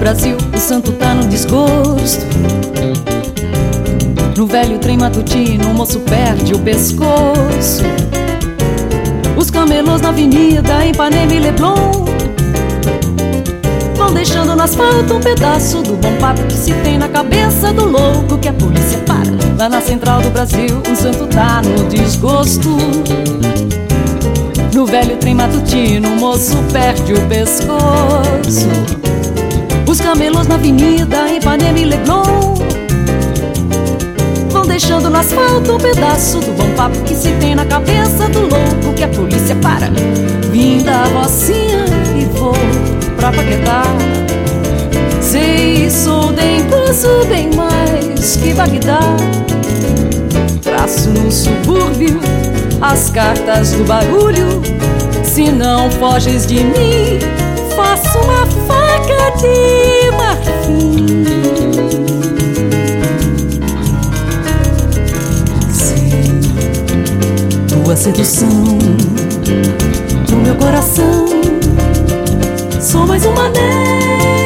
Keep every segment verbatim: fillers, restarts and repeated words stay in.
Brasil, o santo tá no desgosto. No velho trem matutino, o moço perde o pescoço. Os camelôs na avenida, em Ipanema e Leblon, vão deixando no asfalto um pedaço do bom papo que se tem na cabeça do louco que a polícia para. Lá na central do Brasil, o santo tá no desgosto. No velho trem matutino, o moço perde o pescoço. Os camelôs na avenida, em Ipanema e Leblon, vão deixando no asfalto um pedaço do bom papo que se tem na cabeça do louco que a polícia para. Vim da Rocinha e vou pra Paquetá. Sei, sou dengoso bem mais que Bagdá. Traço no subúrbio as cartas do barulho. Se não foges de mim, faço uma faca de marfim. Sei, tua sedução no meu coração, sou mais um mané.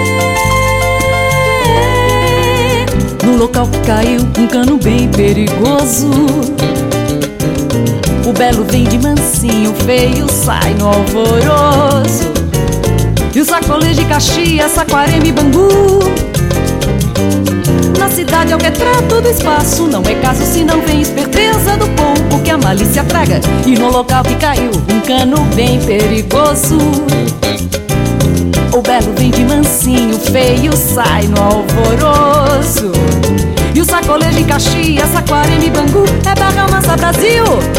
No local que caiu um cano bem perigoso, o belo vem de mansinho, o feio sai no alvoroço. E o sacolê de Caxias, Saquarema e Bangu, na cidade é o retrato do espaço. Não é caso se não vem esperteza do pombo que a malícia traga. E no local que caiu um cano bem perigoso, o belo vem de mansinho, o feio sai no alvoroço. E o sacolê de Caxias, Saquarema e Bangu é Barra Mansa Brasil.